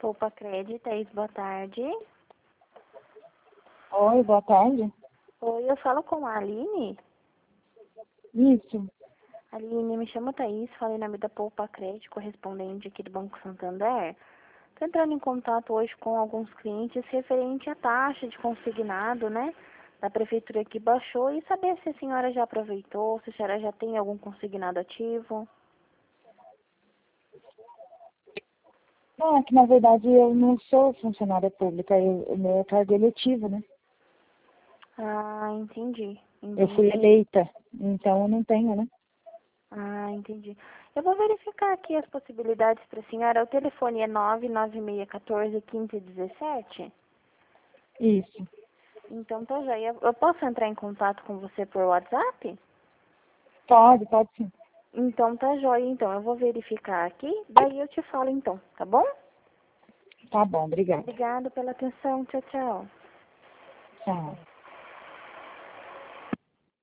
Poupa Créditos, boa tarde. Oi, boa tarde. Oi, eu falo com a Aline. Isso. Aline, me chamo Thaís, falo em nome da Poupa Crédito, correspondente aqui do Banco Santander. Estou entrando em contato hoje com alguns clientes referente à taxa de consignado, né? Da prefeitura que baixou e saber se a senhora já aproveitou, se a senhora já tem algum consignado ativo. Não, é que na verdade eu não sou funcionária pública, o meu é cargo eletivo, né? Ah, entendi. Eu fui eleita, então eu não tenho, né? Ah, entendi. Eu vou verificar aqui as possibilidades para a senhora. O telefone é 99614-1517? Isso. Então tá joia. Eu posso entrar em contato com você por WhatsApp? Pode sim. Então tá joia. Então eu vou verificar aqui, daí eu te falo então, tá bom? Tá bom, obrigada. Obrigada pela atenção. Tchau, tchau. Tchau.